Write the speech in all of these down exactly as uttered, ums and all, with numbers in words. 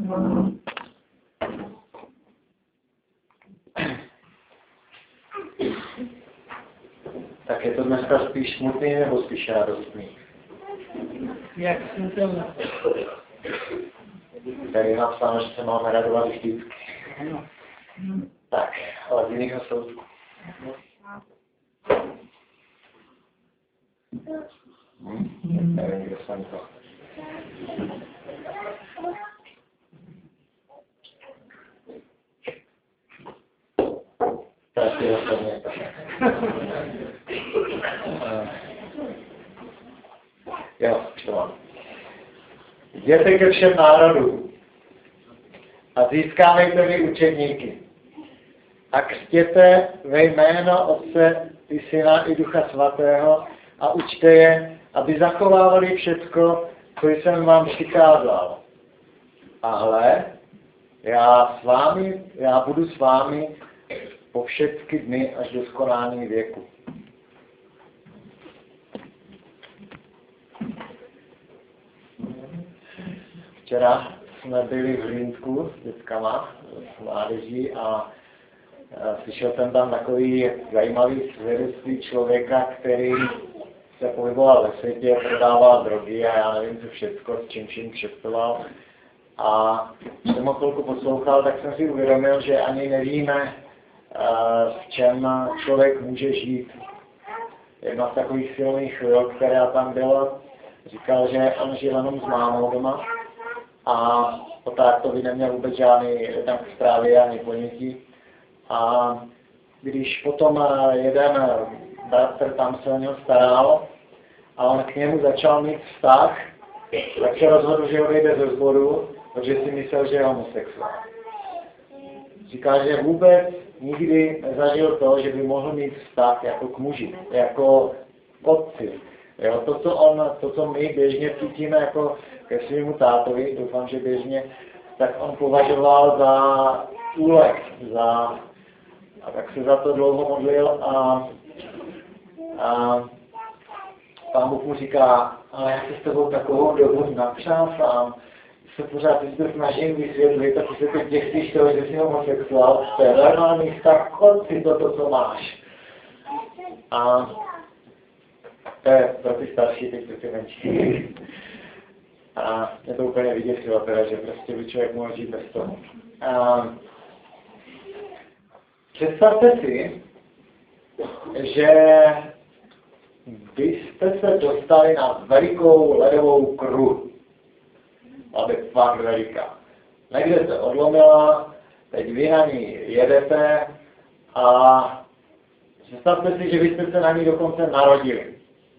Tak je to dneska spíš smutný nebo spíš radostný? Jak smutný. Tady je napsáno, že se máme radovat vždycky. Ano. Tak, ale z jiného soudku. Hm? Nevím, kdo jsem to. Tak je osobně. Jo, to mám. Jděte ke všem národům a získávejte mi učedníky. A křtěte ve jméno Otce i Syna i Ducha Svatého a učte je, aby zachovávali všecko, co jsem vám přikázal. Ale já s vámi, já budu s vámi po všechny dny až do skonání věku. Včera jsme byli v Hlinsku s dětkama, s mládeží a slyšel jsem tam takový zajímavý svědectví člověka, který se pohyboval ve světě, prodával drogy a já nevím co všecko, s čím vším kšeftoval. A když jsem ho chvilku poslouchal, tak jsem si uvědomil, že ani nevíme, v čem člověk může žít. Jedna z takových silných chvíl, která tam byla, říkal, že on žil jenom s mámou doma a o tátovi neměl vůbec žádný jednak zprávy ani ponětí. A když potom jeden bratr tam se o něho staral a on k němu začal mít vztah, tak se rozhodl, že odejde ze sboru, protože si myslel, že je homosexuál. Říká, že vůbec nikdy nezažil to, že by mohl mít vztah jako k muži, jako k otci. Jo, to, co on, to, co my běžně cítíme jako ke svému tátovi, doufám, že běžně, tak on považoval za úlek, za, a tak se za to dlouho modlil a, a Pán Bůh mu říká, ale já se s tebou takovou dobu napřál sám, se pořád si to snažím vysvětlit, a ty se teď těšíš toho, že jsi homosexuál, to je normální vztah, chod si to, to, co máš. A to je pro ty starší, teď pro ty menší. A je to úplně vyděsilo teda, že prostě by člověk mohl žít bez toho. A představte si, že byste se dostali na velikou ledovou kruhu. A je fakt veliká. Někde se odlomila, teď vy na ní jedete a představte si, že byste se na ní dokonce narodili.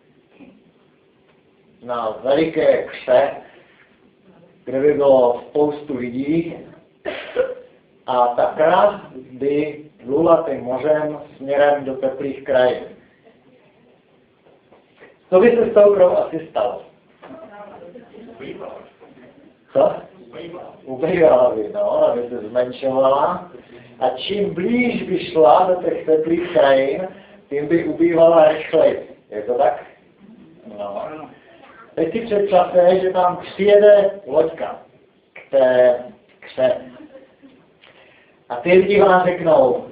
Na veliké kře, kde by bylo spoustu lidí a ta kra by plula tím mořem směrem do teplých krajin. Co by se s tou krou asi stalo? Co? Ubejvala by, no, aby se zmenšovala. A čím blíž by šla do těch teplých krajin, tím by ubývala rychleji. Je to tak? No. Teď si představte, že tam přijede loďka k té kře. A ty lidi vám řeknou,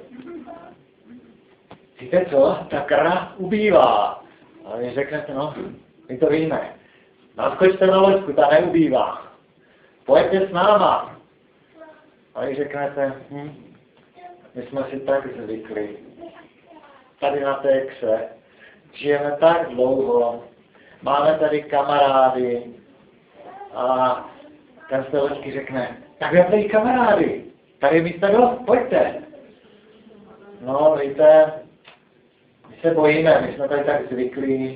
víte co, ta kra ubývá. A vy řeknete, no, my to víme. Naskočte na loďku, ta neubývá. Pojďte s náma. A vy řeknete, hm, my jsme si tak zvykli. Tady na té kře. Žijeme tak dlouho. Máme tady kamarády. A ten z té loďky řekne, tak já tady kamarády. Tady je místa dost, pojďte. No, víte, my se bojíme, my jsme tady tak zvyklí.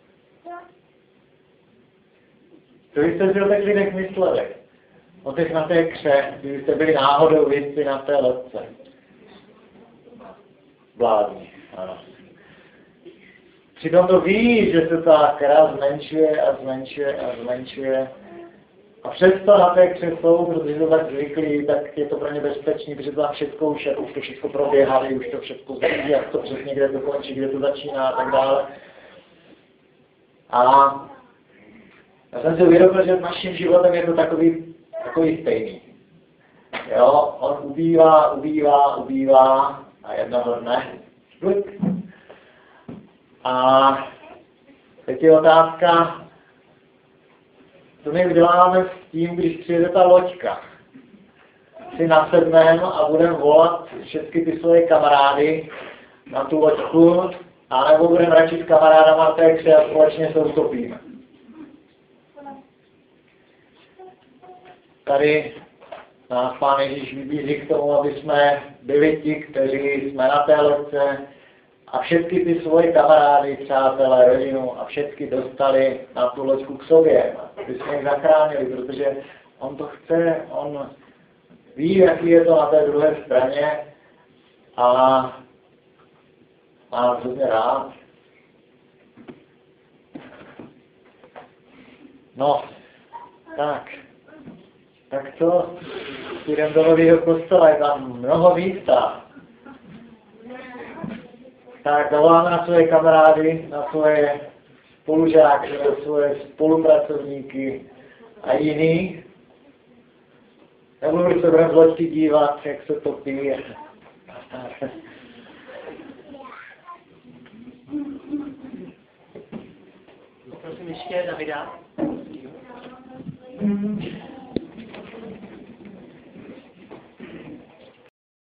Co byste si o těch lidech mysleli? O těch na té kře, kdybyste byli náhodou vy na té lodce. Vládní, ano. Přitom to ví, že se ta kra zmenšuje a zmenšuje a zmenšuje. A přesto na té kře jsou, protože to tak zvyklí, tak je to pro ně bezpečný, protože tam všechno už, už to všechno proběhali, už to všechno zví, jak to přesně kde to končí, kde to začíná a tak dále. A já jsem si uvědomil, že s naším životem je to takový, takový stejný. Jo, on ubývá, ubývá, ubývá a jednoho dne. A teď je otázka, co my uděláme s tím, když přijede ta loďka. Si nasedneme a budeme volat všechny ty svoje kamarády na tu loďku, anebo budeme radši s kamarádama text a společně se utopíme. Tady nás Pán Ježíš vybízí k tomu, aby jsme byli ti, kteří jsme na té loďce a všechny ty svoje kamarády, přátelé, rodinu a všechny dostali na tu loďku k sobě, aby jsme jich zachránili, protože on to chce, on ví, jaký je to na té druhé straně a má hrozně rád. No, tak. Tak co? Jdem do nového kostela, je tam mnoho místa. Tak zavoláme na své kamarády, na své spolužáky, na své spolupracovníky a jiný. Nebudu se budeme z loďky dívat, jak se topí. Prosím ještě Davida.